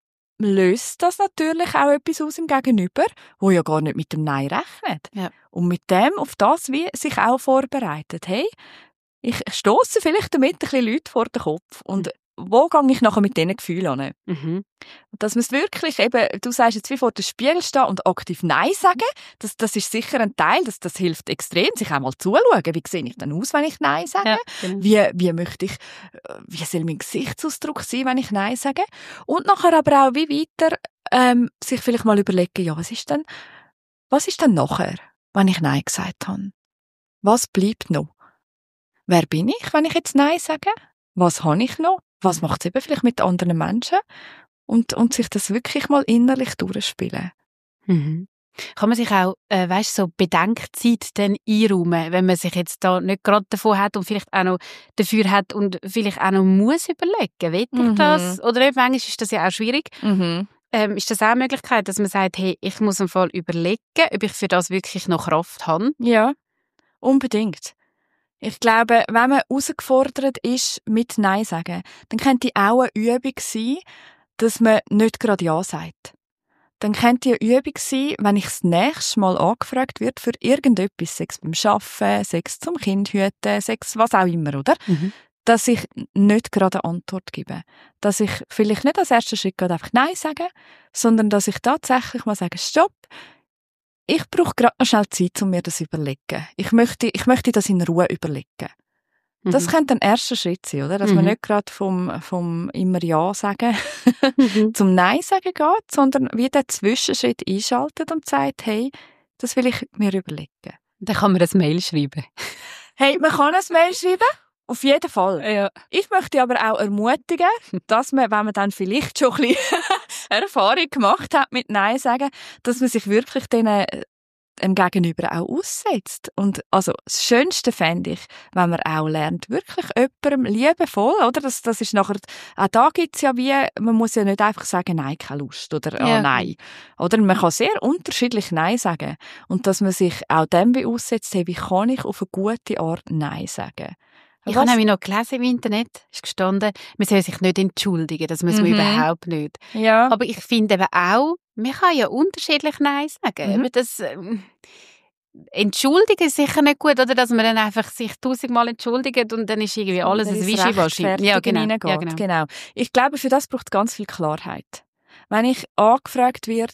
löst das natürlich auch etwas aus im Gegenüber, wo ja gar nicht mit dem Nein rechnet. Ja. Und mit dem auf das wie sich auch vorbereitet. Hey, ich stosse vielleicht damit ein bisschen Leute vor den Kopf. Und mhm. wo gehe ich nachher mit diesen Gefühlen an? Mhm. Dass man es wirklich eben, du sagst jetzt wie vor dem Spiegel stehen und aktiv Nein sagen, das, das ist sicher ein Teil, das, das hilft extrem, sich auch mal zuschauen, wie sehe ich dann aus, wenn ich Nein sage? Ja, genau. wie, wie möchte ich, wie soll mein Gesichtsausdruck sein, wenn ich Nein sage? Und nachher aber auch wie weiter, ähm, sich vielleicht mal überlegen, ja, was ist denn, was ist denn nachher, wenn ich Nein gesagt habe? Was bleibt noch? Wer bin ich, wenn ich jetzt Nein sage? Was habe ich noch? Was macht es eben vielleicht mit anderen Menschen? Und, und sich das wirklich mal innerlich durchspielen. Mhm. Kann man sich auch, äh, weißt, so Bedenkzeit dann einräumen, wenn man sich jetzt da nicht gerade davon hat und vielleicht auch noch dafür hat und vielleicht auch noch muss überlegen, will ich mhm. das? Oder eben, manchmal ist das ja auch schwierig. Mhm. Ähm, ist das auch eine Möglichkeit, dass man sagt, hey, ich muss im Fall überlegen, ob ich für das wirklich noch Kraft habe? Ja, unbedingt. Ich glaube, wenn man herausgefordert ist mit Nein sagen, dann könnte auch eine Übung sein, dass man nicht gerade Ja sagt. Dann könnte eine Übung sein, wenn ich das nächste Mal angefragt wird für irgendetwas, sei es beim Arbeiten, sei es zum Kind hüten, sei es was auch immer, oder? Mhm. Dass ich nicht gerade eine Antwort gebe. Dass ich vielleicht nicht als ersten Schritt gerade einfach Nein sage, sondern dass ich tatsächlich mal sage, stopp, ich brauche gerade noch schnell Zeit, um mir das zu überlegen. Ich möchte, ich möchte das in Ruhe überlegen. Mhm. Das könnte ein erster Schritt sein, oder? Dass mhm. man nicht gerade vom, vom immer Ja sagen mhm. zum Nein sagen geht, sondern wie den Zwischenschritt einschaltet und sagt, hey, das will ich mir überlegen. Dann kann man ein Mail schreiben. Hey, man kann ein Mail schreiben. Auf jeden Fall. Ja. Ich möchte aber auch ermutigen, dass man, wenn man dann vielleicht schon ein bisschen Erfahrung gemacht hat mit Nein sagen, dass man sich wirklich denen dem Gegenüber auch aussetzt. Und also das Schönste fände ich, wenn man auch lernt, wirklich jemandem liebevoll, oder? Das, das ist nachher, auch da gibt's ja wie, man muss ja nicht einfach sagen, nein, keine Lust, oder ja. oh, nein. Oder man kann sehr unterschiedlich Nein sagen. Und dass man sich auch dem wie aussetzt, hey, wie kann ich auf eine gute Art Nein sagen? Ich habe nämlich noch gelesen im Internet, ist gestanden, man soll sich nicht entschuldigen, das muss man mhm. überhaupt nicht. Ja. Aber ich finde eben auch, man kann ja unterschiedlich Nein sagen. Mhm. Das, ähm, entschuldigen ist sicher nicht gut, oder dass man dann einfach sich tausendmal entschuldigt und dann ist irgendwie alles ein Wischiwaschi. Ja, genau. Ja, genau. genau. Ich glaube, für das braucht ganz viel Klarheit. Wenn ich angefragt werde,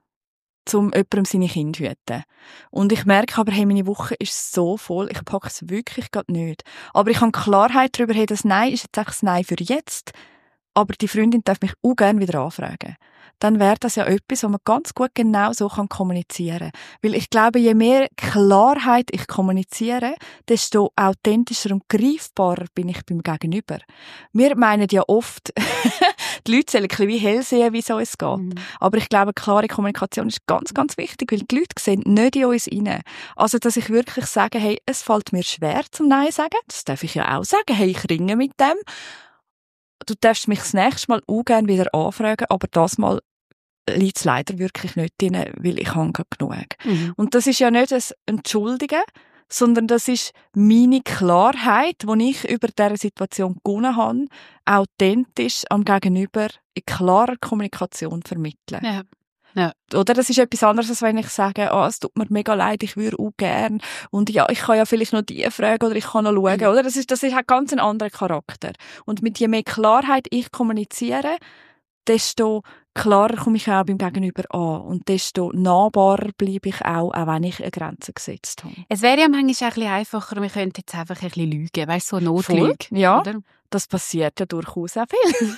um jemandem seine Kinder zu hüten. Und ich merke aber, hey, meine Woche ist so voll, ich packe es wirklich gerade nicht. Aber ich habe Klarheit darüber, hey, das Nein ist jetzt einfach das Nein für jetzt, aber die Freundin darf mich auch gerne wieder anfragen. Dann wäre das ja etwas, wo man ganz gut genau so kommunizieren kann. Weil ich glaube, je mehr Klarheit ich kommuniziere, desto authentischer und greifbarer bin ich beim Gegenüber. Wir meinen ja oft, die Leute sollen ein bisschen wie hell sehen, wie es uns geht. Mhm. Aber ich glaube, klare Kommunikation ist ganz, ganz wichtig, weil die Leute sehen nicht in uns rein. Also, dass ich wirklich sage, hey, es fällt mir schwer zum Nein sagen. Das darf ich ja auch sagen. Hey, ich ringe mit dem. Du darfst mich das nächste Mal auch gerne wieder anfragen, aber das Mal liegt es leider wirklich nicht drin, weil ich habe genug. Mhm. Und das ist ja nicht ein Entschuldigen, sondern das ist meine Klarheit, die ich über diese Situation gewonnen habe, authentisch am Gegenüber in klarer Kommunikation vermitteln. Ja. Ja. Oder das ist etwas anderes, als wenn ich sage, oh, es tut mir mega leid, ich würde auch gern und ja, ich kann ja vielleicht noch die fragen oder ich kann noch schauen, mhm. oder? Das ist, das ist halt ganz ein anderer Charakter. Und mit je mehr Klarheit ich kommuniziere, desto klarer komme ich auch beim Gegenüber an und desto nahbarer bleibe ich auch, auch wenn ich eine Grenze gesetzt habe. Es wäre ja manchmal ein bisschen einfacher, wir könnten jetzt einfach ein bisschen lügen, weißt du, so Notlüge. Ja, oder? Das passiert ja durchaus auch viel.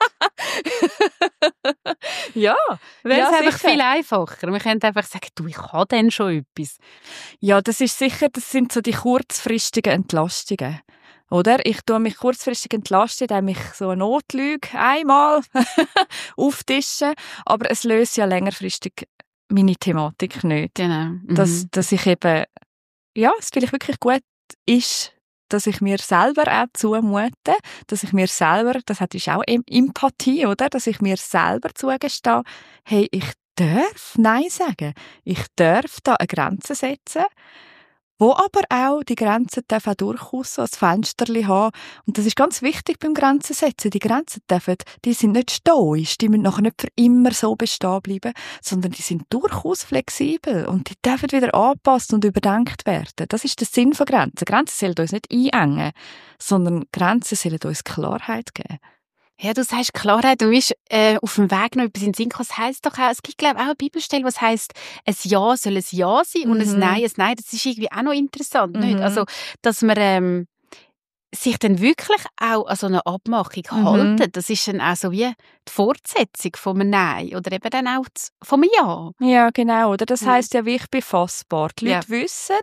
Ja, wäre ja, es einfach viel einfacher. Wir können einfach sagen, du, ich habe dann schon etwas. Ja, das ist sicher, das sind so die kurzfristigen Entlastungen. Oder? Ich tue mich kurzfristig entlasten, indem ich so eine Notlüge einmal auftischen, aber es löst ja längerfristig meine Thematik nicht. Genau. Mhm. Dass, dass ich eben, ja, es vielleicht wirklich gut ist, dass ich mir selber auch zumute, dass ich mir selber, das hat ist auch Empathie, oder? Dass ich mir selber zugestehe, hey, ich darf Nein sagen. Ich darf da eine Grenze setzen, wo aber auch die Grenzen dürfen auch durchaus so ein Fensterchen haben. Und das ist ganz wichtig beim Grenzen setzen. Die Grenzen dürfen, die sind nicht stoisch, die müssen nachher nicht für immer so bestehen bleiben, sondern die sind durchaus flexibel und die dürfen wieder angepasst und überdenkt werden. Das ist der Sinn von Grenzen. Grenzen sollen uns nicht einengen, sondern Grenzen sollen uns Klarheit geben. Ja, du sagst Klarheit, du bist äh, auf dem Weg noch etwas in den Sinn gekommen. Es heisst doch auch, es gibt, glaube ich, auch eine Bibelstelle, was heisst, ein Ja soll ein Ja sein und Mhm. ein Nein ein Nein. Das ist irgendwie auch noch interessant, nicht? Mhm. Also, dass man ähm, sich dann wirklich auch an so eine Abmachung Mhm. halten. Das ist dann auch so wie die Fortsetzung von einem Nein oder eben dann auch z- von einem Ja. Ja, genau. Oder das Mhm. heisst ja, wie ich bin fassbar. Die Leute Ja. wissen,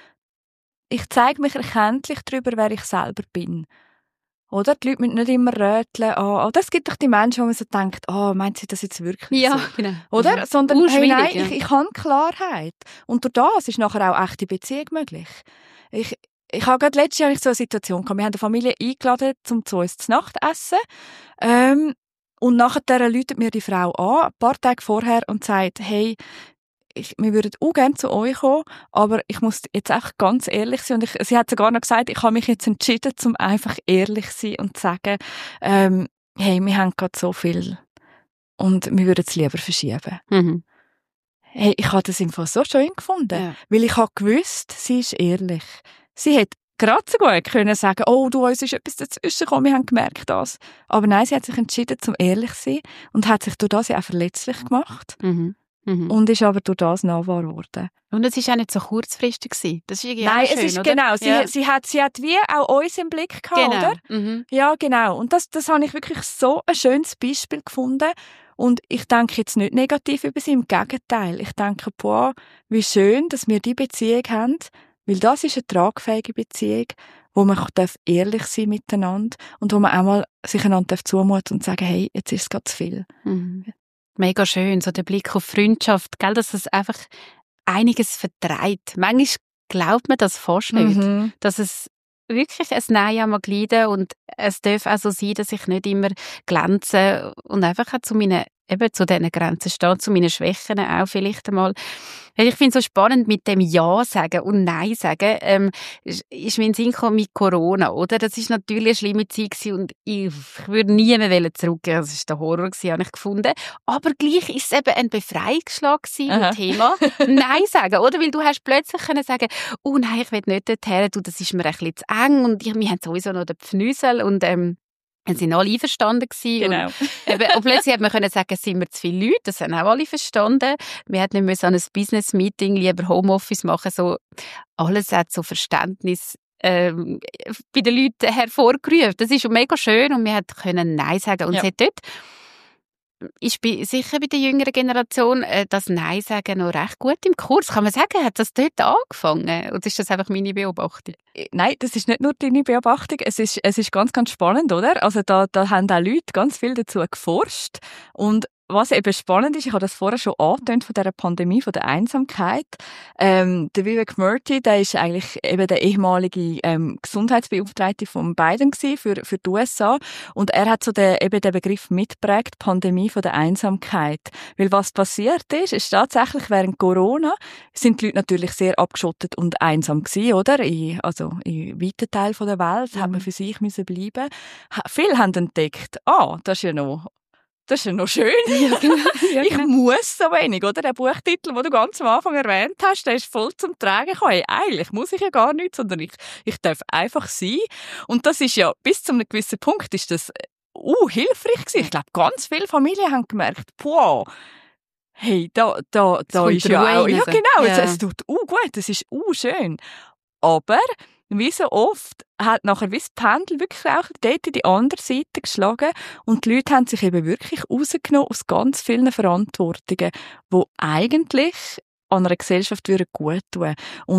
ich zeige mich erkenntlich darüber, wer ich selber bin. Oder? Die Leute müssen nicht immer röteln. Oh, oder es gibt doch die Menschen, wo man so denkt, oh, meint sie das jetzt wirklich so? genau. Oder? Mhm. Sondern, Uh, hey, schwierig, nein, ja. ich, ich habe Klarheit. Und durch das ist nachher auch echte Beziehung möglich. Ich, ich habe gerade letztes Jahr so eine Situation gehabt. Wir haben eine Familie eingeladen, um zu uns zu Nacht essen. Ähm, und nachher läutet mir die Frau an, ein paar Tage vorher, und sagt, hey, ich, wir würden auch gerne zu euch kommen, aber ich muss jetzt auch ganz ehrlich sein. Und ich, sie hat sogar noch gesagt, ich habe mich jetzt entschieden, um einfach ehrlich zu sein und zu sagen, ähm, hey, wir haben gerade so viel und wir würden es lieber verschieben. Mhm. Hey, ich habe das im Fall so schön gefunden, Ja. weil ich habe gewusst, sie ist ehrlich. Sie hat gerade so gut können sagen, oh, du, uns ist etwas dazwischen gekommen, wir haben gemerkt das. Aber nein, sie hat sich entschieden, zum ehrlich zu sein und hat sich durch das ja auch verletzlich gemacht Mhm. Mhm. und ist aber durch das nahbar geworden. Und es war auch nicht so kurzfristig gewesen. Das ist irgendwie Nein, auch schön, es ist oder? genau, sie, Ja. sie, hat, sie hat wie auch uns im Blick gehabt, Genau. oder? Mhm. Ja, genau. Und das, das habe ich wirklich so ein schönes Beispiel gefunden. Und ich denke jetzt nicht negativ über sie, im Gegenteil. Ich denke, boah, wie schön, dass wir die Beziehung haben, weil das ist eine tragfähige Beziehung, wo man darf ehrlich sein miteinander und wo man auch mal sich einander zumuten und sagen, hey, jetzt ist es gerade zu viel. Mhm. Mega schön, so der Blick auf Freundschaft, gell, dass es einfach einiges vertreibt. Manchmal glaubt man das fast nicht, Mhm. dass es wirklich ein Nein einmal gleiten und es darf auch so sein, dass ich nicht immer glänze und einfach auch zu meinen, eben zu diesen Grenzen stehe, zu meinen Schwächen auch vielleicht einmal. Weil ich finde es so spannend mit dem Ja sagen und Nein sagen, ähm, ist, ist mir in den Sinn gekommen mit Corona, oder? Das ist natürlich eine schlimme Zeit gewesen und ich, ich würde nie mehr zurückgehen. Das war der Horror gewesen, habe ich gefunden. Aber gleich ist es eben ein Befreiungsschlag gewesen, Aha. das Thema Nein sagen, oder? Weil du hast plötzlich können sagen, oh nein, ich will nicht dorthin, du, das ist mir ein bisschen zu eng und ich, wir haben sowieso noch den Pfnüsel und ähm, wir sind alle einverstanden gewesen. Genau. Und, eben, und plötzlich hat man können sagen, es sind wir zu viele Leute, das haben auch alle verstanden. Wir hätten nicht müssen an ein Business-Meeting lieber Homeoffice machen, so alles hat so Verständnis ähm, bei den Leuten hervorgerufen. Das ist mega schön und wir hätten können Nein sagen. Und Ja. es hat dort, ist bei, sicher bei der jüngeren Generation äh, das Nein sagen noch recht gut im Kurs. Kann man sagen, hat das dort angefangen? Oder ist das einfach meine Beobachtung? Nein, das ist nicht nur deine Beobachtung, es ist, es ist ganz, ganz spannend, oder? Also da, da haben auch Leute ganz viel dazu geforscht und was eben spannend ist, ich habe das vorher schon angetönt von dieser Pandemie, von der Einsamkeit. Ähm, der Vivek Murthy, der ist eigentlich eben der ehemalige ähm, Gesundheitsbeauftragte von Biden gewesen für, für die U S A. Und er hat so den, eben den Begriff mitgeprägt, Pandemie von der Einsamkeit. Weil was passiert ist, ist tatsächlich während Corona sind die Leute natürlich sehr abgeschottet und einsam gewesen, oder? In, also in weiten Teilen der Welt Mhm. hat man für sich müssen bleiben. Ha- Viele haben entdeckt, ah, das ist ja noch Das ist ja noch schön. Ja, genau. Ja, Ich genau. muss so wenig, oder? Der Buchtitel, den du ganz am Anfang erwähnt hast, der ist voll zum Tragen gekommen. Hey, eigentlich muss ich ja gar nichts, sondern ich, ich darf einfach sein. Und das ist ja, bis zu einem gewissen Punkt ist das uh, hilfreich gewesen. Ich glaube, ganz viele Familien haben gemerkt, boah, hey, da, da, da kommt ist ja Ruhe auch, rein, ja so. genau, Ja. es, es tut uh, gut, es ist uh, schön. Aber, wie so oft, hat nachher wie das Pendel wirklich auch dort in die andere Seite geschlagen und die Leute haben sich eben wirklich rausgenommen aus ganz vielen Verantwortungen, die eigentlich an einer Gesellschaft würden gut tun. Und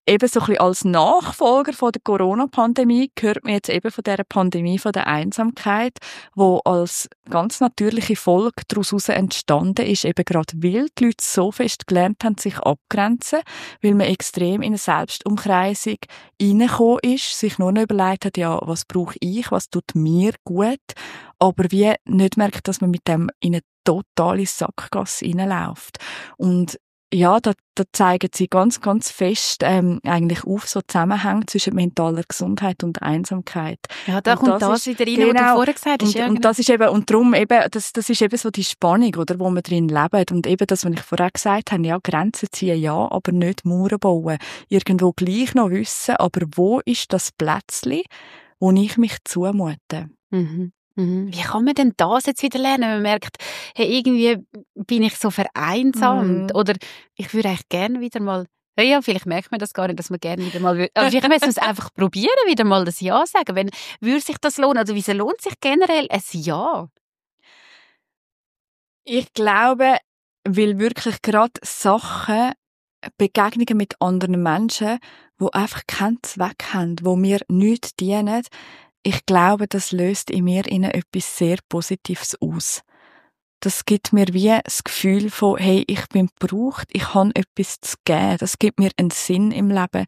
eben so ein bisschen als Nachfolger von der Corona-Pandemie hört man jetzt eben von dieser Pandemie von der Einsamkeit, wo als ganz natürliche Folge daraus entstanden ist, eben gerade weil die Leute so fest gelernt haben, sich abgrenzen, weil man extrem in eine Selbstumkreisung reingekommen ist, sich nur noch überlegt hat, ja, was brauche ich, was tut mir gut, aber wie nicht merkt, dass man mit dem in eine totale Sackgasse reinläuft. Und ja, da, da zeigen sie ganz, ganz fest ähm, eigentlich auf, so Zusammenhänge zwischen mentaler Gesundheit und Einsamkeit. Ja, da und kommt das, das wieder rein, genau, was du vorher gesagt hast. Und, ja, und genau. das ist eben, und darum eben, das, das ist eben so die Spannung, oder, wo wir drin leben. Und eben das, was ich vorher gesagt habe, ja, Grenzen ziehen, ja, aber nicht Mauern bauen. Irgendwo gleich noch wissen, aber wo ist das Plätzchen, wo ich mich zumute? Mhm. Wie kann man denn das jetzt wieder lernen, wenn man merkt, hey, irgendwie bin ich so vereinsamt, mm. oder ich würde eigentlich gerne wieder mal, ja, vielleicht merkt man das gar nicht, dass man gerne wieder mal würde, aber vielleicht müssen wir es einfach probieren, wieder mal das Ja sagen, wenn, würde sich das lohnen, also wieso lohnt sich generell ein Ja? Ich glaube, weil wirklich gerade Sachen, Begegnungen mit anderen Menschen, die einfach keinen Zweck haben, die mir nichts dienen, ich glaube, das löst in mir innen etwas sehr Positives aus. Das gibt mir wie das Gefühl von, hey, ich bin gebraucht, ich habe etwas zu geben. Das gibt mir einen Sinn im Leben.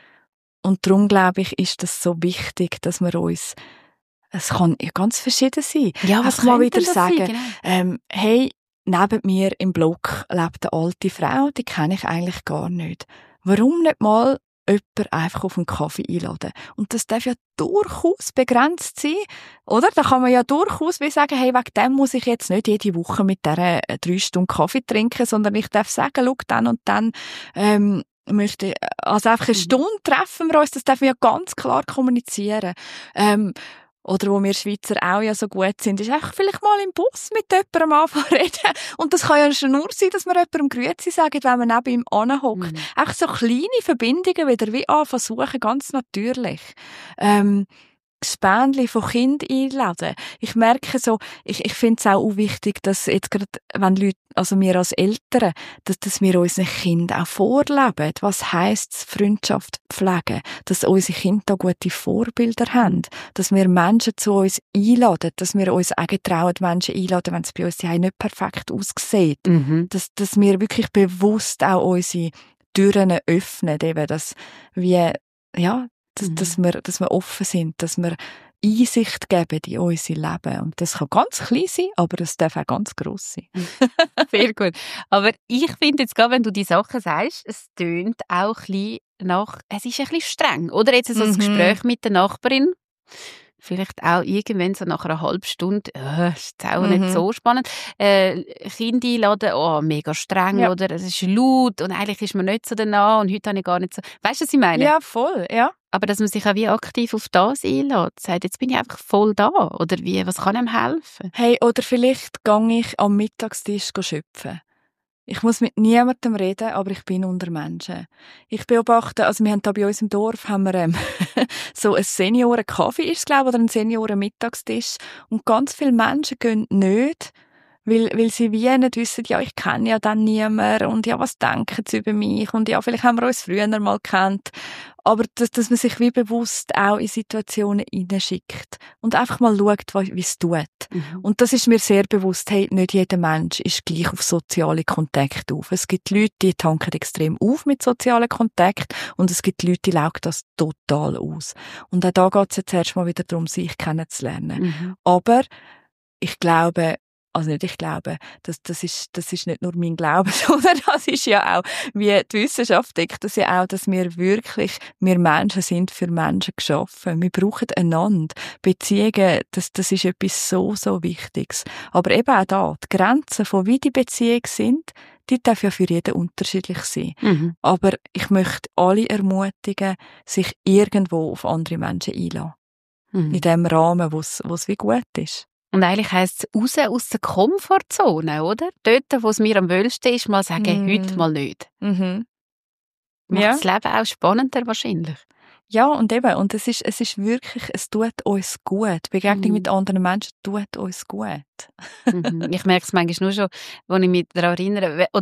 Und darum, glaube ich, ist das so wichtig, dass wir uns, es kann ja ganz verschieden sein. Ja, was mal wieder das sagen, sein, genau. ähm, hey, neben mir im Block lebt eine alte Frau, die kenne ich eigentlich gar nicht. Warum nicht mal jemanden einfach auf einen Kaffee einladen? Und das darf ja durchaus begrenzt sein, oder? Da kann man ja durchaus wie sagen, hey, wegen dem muss ich jetzt nicht jede Woche mit dieser drei Stunden Kaffee trinken, sondern ich darf sagen, schau, dann und dann ähm, möchte ich, also einfach eine Stunde treffen wir uns, das darf man ja ganz klar kommunizieren. Ähm, Oder wo wir Schweizer auch ja so gut sind, ist einfach vielleicht mal im Bus mit jemandem anfangen reden. Und das kann ja schon nur sein, dass wir jemandem Grüezi sagen, wenn man neben ihm anhockt. Mhm. Einfach so kleine Verbindungen wieder wie anfangen suchen, ganz natürlich. Ähm, Spendli von Kind einladen. Ich merke so, ich, ich finde es auch wichtig, dass jetzt gerade, wenn Leute, also wir als Eltern, dass, dass wir unseren Kindern auch vorleben. Was heisst es, Freundschaft pflegen? Dass unsere Kinder da gute Vorbilder haben. Dass wir Menschen zu uns einladen. Dass wir uns auch trauen, Menschen einladen, wenn es bei uns ja nicht perfekt aussieht. Mhm. Dass, dass wir wirklich bewusst auch unsere Türen öffnen, eben, dass wir, ja, Dass, mhm. dass, wir, dass wir offen sind, dass wir Einsicht geben in unser Leben. Und das kann ganz klein sein, aber es darf auch ganz gross sein. Sehr gut. Aber ich finde jetzt gerade, wenn du die Sachen sagst, es tönt auch ein bisschen nach, es ist ein bisschen streng. Oder jetzt so ein mhm. Gespräch mit der Nachbarin. Vielleicht auch irgendwann so nach einer halben Stunde, äh, ist auch mhm. nicht so spannend, äh, Kinder einladen, oh, mega streng, ja. Oder es ist laut und eigentlich ist man nicht so danach und heute habe ich gar nicht so, weißt du, was ich meine? Ja, voll, ja. Aber dass man sich auch wie aktiv auf das einlädt, sagt, jetzt bin ich einfach voll da, oder wie, was kann einem helfen? Hey, oder vielleicht gehe ich am Mittagstisch schöpfen. Ich muss mit niemandem reden, aber ich bin unter Menschen. Ich beobachte, also wir haben da bei uns im Dorf haben wir, ähm, so ein Senioren-Kaffee ist, glaube ich, oder ein Senioren-Mittagstisch. Und ganz viele Menschen gehen nicht, weil, weil sie wie nicht wissen, ja, ich kenne ja dann niemanden und ja, was denken sie über mich und ja, vielleicht haben wir uns früher mal gekannt. Aber dass, dass man sich wie bewusst auch in Situationen hineinschickt und einfach mal schaut, wie es tut. Mhm. Und das ist mir sehr bewusst, hey, nicht jeder Mensch ist gleich auf soziale Kontakte auf. Es gibt Leute, die tanken extrem auf mit sozialen Kontakten und es gibt Leute, die laugen das total aus. Und auch da geht es jetzt erst mal wieder darum, sich kennenzulernen. Mhm. Aber ich glaube, Also nicht, ich glaube, das, das ist, das ist nicht nur mein Glaube, sondern das ist ja auch, wie die Wissenschaft deckt das ja auch, dass wir wirklich, wir Menschen sind für Menschen geschaffen. Wir brauchen einander. Beziehungen, das, das ist etwas so, so Wichtiges. Aber eben auch da, die Grenzen von wie die Beziehungen sind, die darf ja für jeden unterschiedlich sein. Mhm. Aber ich möchte alle ermutigen, sich irgendwo auf andere Menschen einzulassen. Mhm. In dem Rahmen, wo es, wo es wie gut ist. Und eigentlich heisst es raus aus der Komfortzone, oder? Dort, wo es mir am wohlsten ist, mal sagen, mm. heute mal nicht. Mhm. Macht ja. Das Leben auch spannender wahrscheinlich. Ja, und eben, und es ist, es ist wirklich, es tut uns gut. Begegnung mhm. mit anderen Menschen tut uns gut. mhm. Ich merke es manchmal nur schon, wenn ich mich daran erinnere, oder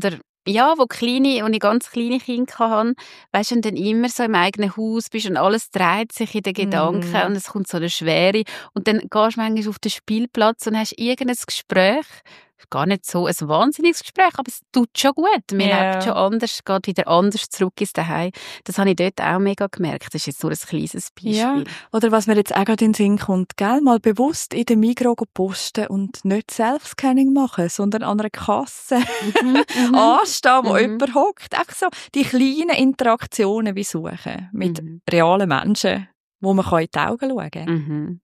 ja, wo kleine, wo ich ganz kleine Kinder hatte, weisst du, und dann immer so im eigenen Haus bist und alles dreht sich in den Gedanken mm. und es kommt so eine Schwere. Und dann gehst du manchmal auf den Spielplatz und hast irgendein Gespräch, gar nicht so ein wahnsinniges Gespräch, aber es tut schon gut. Man yeah. lebt schon anders, geht wieder anders zurück ins Zuhause. Das habe ich dort auch mega gemerkt. Das ist jetzt nur ein kleines Beispiel. Ja. Oder was mir jetzt auch gerade in den Sinn kommt, gell? Mal bewusst in den Migros posten und nicht Self-Scanning machen, sondern an einer Kasse mhm. anstehen, wo mhm. jemand hockt. Einfach so die kleinen Interaktionen wie suchen mit mhm. realen Menschen, wo man in die Augen schauen kann. Mhm.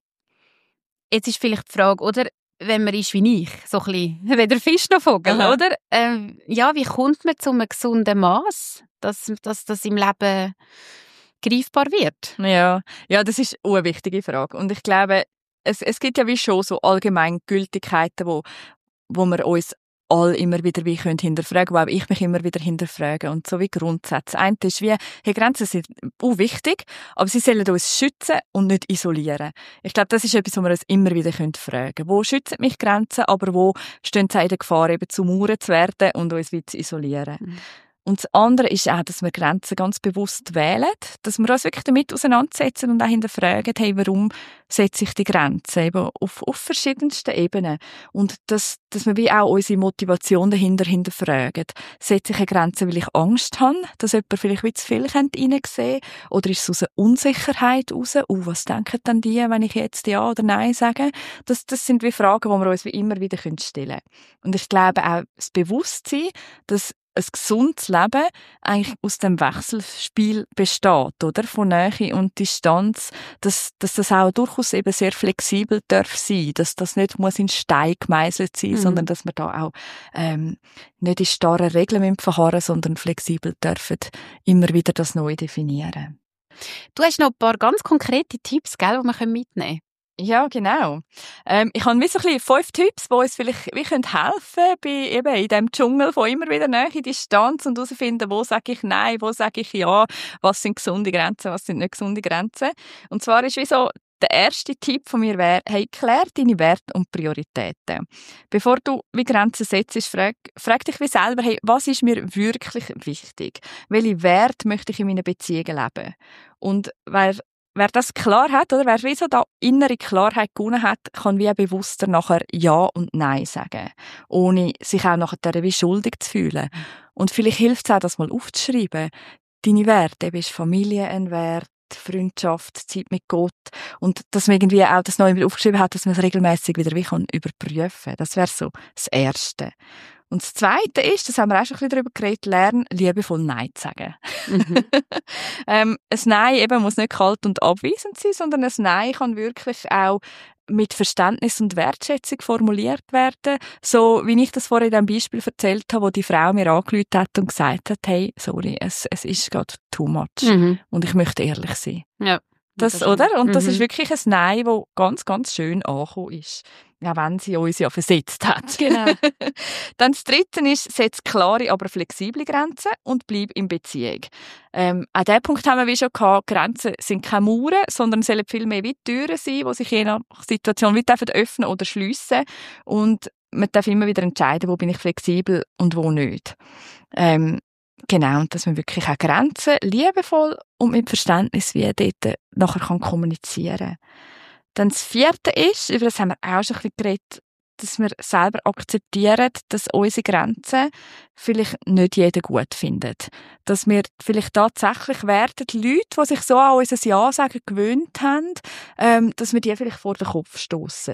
Jetzt ist vielleicht die Frage, oder? Wenn man ist wie ich, so ein bisschen, weder Fisch noch Vogel, Aha. oder? Ähm, ja, wie kommt man zu einem gesunden Maß, dass, dass das im Leben greifbar wird? Ja, ja, das ist eine wichtige Frage. Und ich glaube, es, es gibt ja wie schon so Allgemeingültigkeiten, wo, wo wir uns alle immer wieder wie können hinterfragen, wo auch ich mich immer wieder hinterfrage. Und so wie Grundsätze. Das eine ist wie, hey, Grenzen sind auch wichtig, aber sie sollen uns schützen und nicht isolieren. Ich glaube, das ist etwas, wo wir uns immer wieder fragen können. Wo schützen mich Grenzen, aber wo stehen sie in der Gefahr, eben zu Mauern zu werden und uns wieder zu isolieren? Mhm. Und das andere ist auch, dass wir Grenzen ganz bewusst wählen, dass wir uns wirklich damit auseinandersetzen und auch hinterfragen, hey, warum setze ich die Grenzen eben auf, auf verschiedensten Ebenen. Und dass, dass wir wie auch unsere Motivation dahinter hinterfragen. Setze ich eine Grenze, weil ich Angst habe, dass jemand vielleicht wie zu viel reinsehen könnte? Oder ist es aus einer Unsicherheit raus? Oh, was denken dann die, wenn ich jetzt Ja oder Nein sage? Das, das sind wie Fragen, die wir uns wie immer wieder stellen können. Und ich glaube auch das Bewusstsein, dass ein gesundes Leben eigentlich aus dem Wechselspiel besteht, oder? Von Nähe und Distanz, dass, dass das auch durchaus eben sehr flexibel darf sein, dass das nicht muss in Stein gemeißelt sein, mhm. sondern dass wir da auch ähm, nicht in starren Regeln verharren, sondern flexibel dürfen immer wieder das neu definieren. Du hast noch ein paar ganz konkrete Tipps, gell, die wir mitnehmen können. Ja, genau. Ähm, ich habe wie so ein bisschen fünf Tipps, die uns vielleicht wie helfen können, bei eben in diesem Dschungel von immer wieder Nähe, Distanz und herausfinden, wo sage ich Nein, wo sage ich Ja, was sind gesunde Grenzen, was sind nicht gesunde Grenzen. Und zwar ist wie so, der erste Tipp von mir wäre, hey, klär deine Werte und Prioritäten. Bevor du wie Grenzen setzt, frag, frag dich wie selber, hey, was ist mir wirklich wichtig? Welche Werte möchte ich in meinen Beziehungen leben? Und wer Wer das klar hat, oder wer wie so da innere Klarheit gewonnen hat, kann wie auch bewusster nachher Ja und Nein sagen, ohne sich auch nachher wie schuldig zu fühlen. Und vielleicht hilft es auch, das mal aufzuschreiben. Deine Werte, eben ist Familie ein Wert, Freundschaft, Zeit mit Gott und dass man irgendwie auch das neu aufgeschrieben hat, dass man es regelmäßig wieder wie kann überprüfen. Das wäre so das Erste. Und das Zweite ist, das haben wir auch schon ein bisschen darüber geredet, lernen, liebevoll Nein zu sagen. Mhm. ähm, ein Nein eben muss nicht kalt und abweisend sein, sondern ein Nein kann wirklich auch mit Verständnis und Wertschätzung formuliert werden. So, wie ich das vorhin in diesem Beispiel erzählt habe, wo die Frau mir angerufen hat und gesagt hat, hey, sorry, es, es ist gerade too much. Mhm. Und ich möchte ehrlich sein. Ja. Das, das oder? Und mhm. das ist wirklich ein Nein, das ganz, ganz schön angekommen ist. Ja, wenn sie uns ja versetzt hat. Genau. Dann das Dritte ist, setz klare, aber flexible Grenzen und bleib in Beziehung. Ähm, an diesem Punkt haben wir wie schon gehabt, Grenzen sind keine Mauern, sondern sollen vielmehr wie Türen sein, die sich je nach Situation wie öffnen oder schliessen. Und man darf immer wieder entscheiden, wo bin ich flexibel und wo nicht. Ähm, Genau, und dass man wirklich auch Grenzen liebevoll und mit Verständnis wie dort nachher kann kommunizieren kann. Dann das Vierte ist, über das haben wir auch schon ein bisschen geredet, dass wir selber akzeptieren, dass unsere Grenzen vielleicht nicht jeder gut findet. Dass wir vielleicht tatsächlich werden, die Leute, die sich so an unser Ja sagen gewöhnt haben, ähm, dass wir die vielleicht vor den Kopf stossen.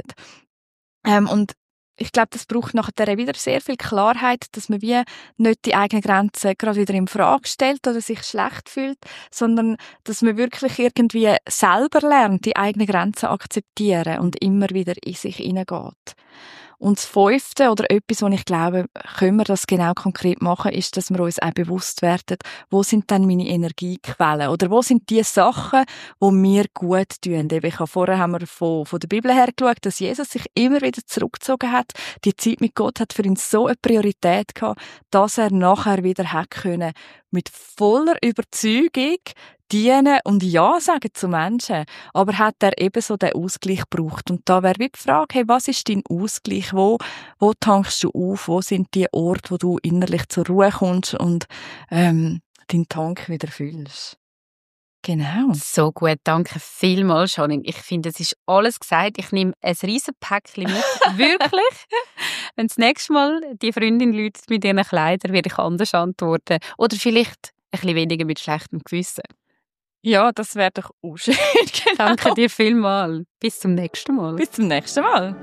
Ähm, und ich glaube, das braucht nachher wieder sehr viel Klarheit, dass man wie nicht die eigenen Grenzen gerade wieder in Frage stellt oder sich schlecht fühlt, sondern dass man wirklich irgendwie selber lernt, die eigenen Grenzen akzeptieren und immer wieder in sich hineingeht. Und das Fünfte, oder etwas, wo ich glaube, können wir das genau konkret machen, ist, dass wir uns auch bewusst werden, wo sind dann meine Energiequellen? Oder wo sind die Sachen, die mir gut tun? Ich habe vorher haben wir von, von der Bibel her geschaut, dass Jesus sich immer wieder zurückgezogen hat. Die Zeit mit Gott hat für ihn so eine Priorität gehabt, dass er nachher wieder hat können, mit voller Überzeugung dienen und Ja sagen zu Menschen. Aber hat er ebenso den Ausgleich gebraucht? Und da wäre wie die Frage, hey, was ist dein Ausgleich? Wo, wo tankst du auf? Wo sind die Orte, wo du innerlich zur Ruhe kommst und ähm, deinen Tank wieder füllst? Genau. So gut, danke vielmals, Janine. Ich finde, es ist alles gesagt. Ich nehme ein riesen Päckchen mit. Wirklich. Wenn das nächste Mal die Freundin läutet mit ihren Kleidern, werde ich anders antworten. Oder vielleicht ein bisschen weniger mit schlechtem Gewissen. Ja, das wäre doch auch schön. Genau. Danke dir vielmals. Bis zum nächsten Mal. Bis zum nächsten Mal.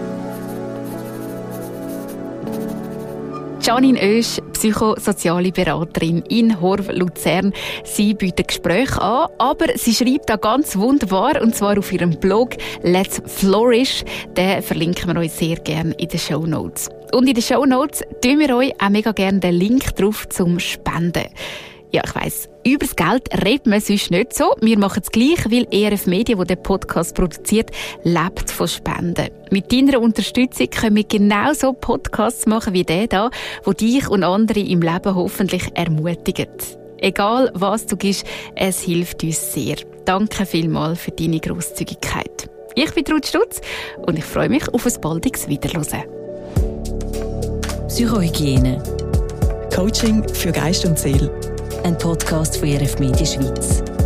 Janine Oesch, psychosoziale Beraterin in Horv, Luzern. Sie bietet Gespräche an, aber sie schreibt da ganz wunderbar, und zwar auf ihrem Blog «Let's Flourish». Den verlinken wir euch sehr gerne in den Shownotes. Und in den Shownotes tun wir euch auch mega gerne den Link drauf zum Spenden. Ja, ich weiss, über das Geld redet man sonst nicht so. Wir machen es gleich, weil E R F Media, die den Podcast produziert, lebt von Spenden. Mit deiner Unterstützung können wir genauso Podcasts machen wie der hier, der dich und andere im Leben hoffentlich ermutigen. Egal, was du gibst, es hilft uns sehr. Danke vielmals für deine Grosszügigkeit. Ich bin Ruth Stutz und ich freue mich auf ein baldiges Wiederhören. Psychohygiene. Coaching für Geist und Seele. Ein Podcast von E R F Media Schweiz.